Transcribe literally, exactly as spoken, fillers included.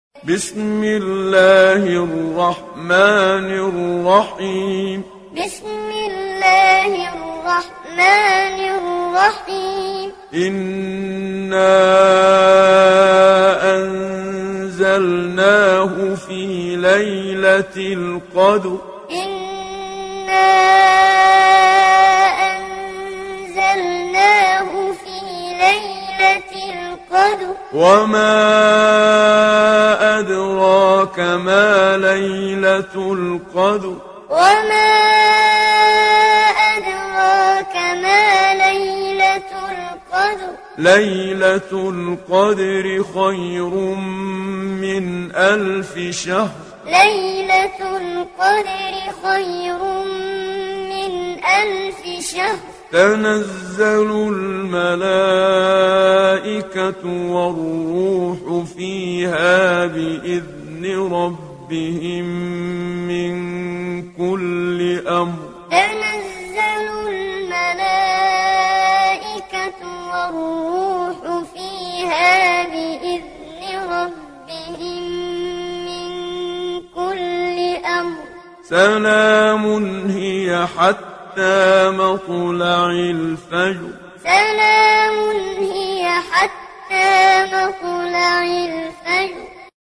بسم الله الرحمن الرحيم بسم الله الرحمن الرحيم إنا أنزلناه في ليلة القدر إنا أنزلناه في ليلة القدر وما أدراك ما ليلة القدر وما أدراك ما ليلة القدر ليلة القدر خير من ألف شهر ليلة القدر خير من ألف شهر تنزل الملائكة والروح فيها بإذن ربهم من كل أمر تنزل الملائكة والروح فيها بإذن ربهم من كل أمر سلام هي حتى مطلع الفجر سلام هي حتى مطلع الفجر